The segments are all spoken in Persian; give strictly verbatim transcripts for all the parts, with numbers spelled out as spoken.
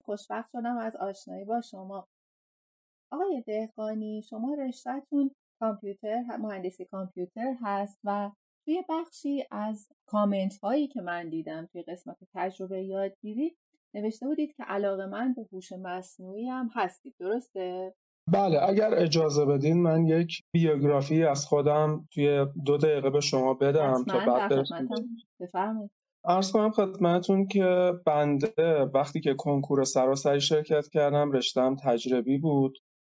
خوشبخت شدم از آشنایی با شما. آقای دهقانی، شما رشته‌تون کامپیوتر مهندسی کامپیوتر هست و توی بخشی از کامنت هایی که من دیدم توی قسمت تجربه یادگیری نوشته بودید که علاقه‌مند به هوش مصنوعی هم هستید، درسته؟ بله، اگر اجازه بدین من یک بیوگرافی از خودم توی دو دقیقه به شما بدم تا حتما بعد در برسیم. خدمتم، بفرمایید. عرض کنم خدمتتون که بنده وقتی که کنکور سراسری شرکت کردم رشته‌ام تجربی بود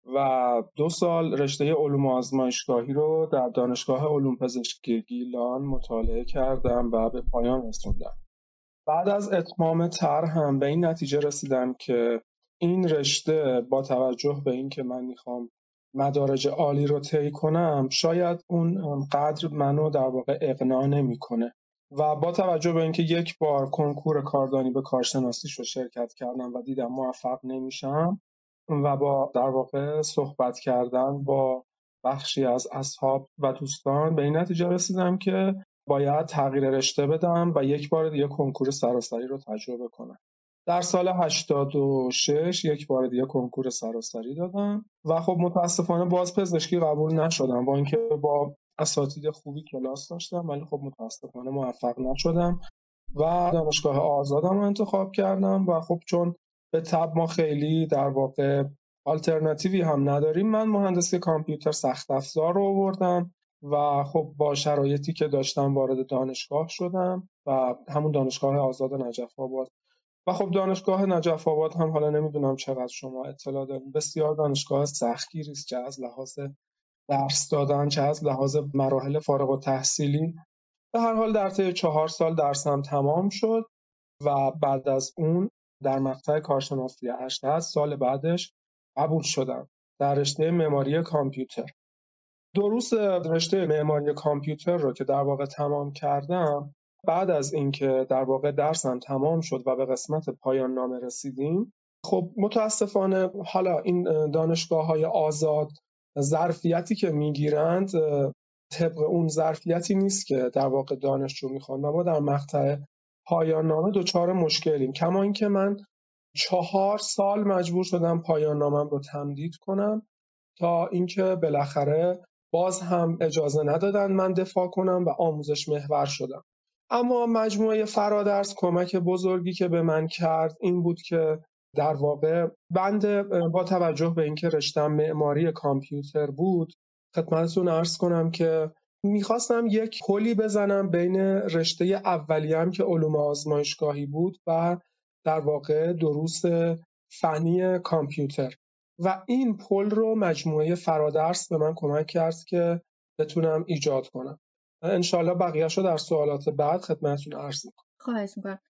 و دو سال رشته علوم آزمایشگاهی رو در دانشگاه علوم پزشکی گیلان مطالعه کردم و به پایان رسوندم. بعد از اتمام طرحم به این نتیجه رسیدم که این رشته با توجه به این که من میخوام مدارج عالی رو طی کنم شاید اون قدر منو در واقع اقناع نمیکنه و با توجه به اینکه یک بار کنکور کاردانی به کارشناسیش رو شرکت کردم و دیدم موفق نمیشم و با در واقع صحبت کردن با بخشی از اصحاب و دوستان به این نتیجه رسیدم که باید تغییر رشته بدم و یک بار دیگه کنکور سراسری رو تجربه کنم. در سال هشتاد و شش یک بار دیگه کنکور سراسری دادم و خب متاسفانه باز پزشکی قبول نشدم، با اینکه با اساتید خوبی کلاس داشتم ولی خب متاسفانه موفق نشدم و دانشگاه آزادم رو انتخاب کردم و خب چون به طب ما خیلی در واقع آلترناتیوی هم نداریم من مهندسی کامپیوتر سخت افزار رو آوردم و خب با شرایطی که داشتم وارد دانشگاه شدم و همون دانشگاه آزاد نجف آباد و خب دانشگاه نجف آباد هم حالا نمیدونم چقدر شما اطلاع دارین، بسیار دانشگاه سختگیری است، چه از لحاظ درس دادن چه از لحاظ مراحل فارغ التحصیلی. به هر حال در طی چهار سال درسم تمام شد و بعد از اون در مقطع کارشناسی ارشد سال بعدش قبول شدم در رشته معماری کامپیوتر. دروس رشته معماری کامپیوتر رو که در واقع تمام کردم، بعد از اینکه در واقع درسم تمام شد و به قسمت پایان نامه رسیدیم، خب متاسفانه حالا این دانشگاه‌های آزاد ظرفیتی که میگیرند طبق اون ظرفیتی نیست که در واقع دانشجو میخوان و ما در مقطع پایان نامه دچار مشکلیم، کما اینکه من چهار سال مجبور شدم پایان نامم رو تمدید کنم تا اینکه بالاخره باز هم اجازه ندادن من دفاع کنم و آموزش محور شدم. اما مجموعه فرادرس کمک بزرگی که به من کرد این بود که در واقع بنده با توجه به اینکه رشتم معماری کامپیوتر بود خدمتتون عرض کنم که میخواستم یک پلی بزنم بین رشته اولیه‌ام که علوم آزمایشگاهی بود و در واقع دروس فنی کامپیوتر و این پل رو مجموعه فرادرس به من کمک کرد که بتونم ایجاد کنم. انشالله بقیه‌شو در سوالات بعد خدمتتون عرض میکنم. خواهش میکنم.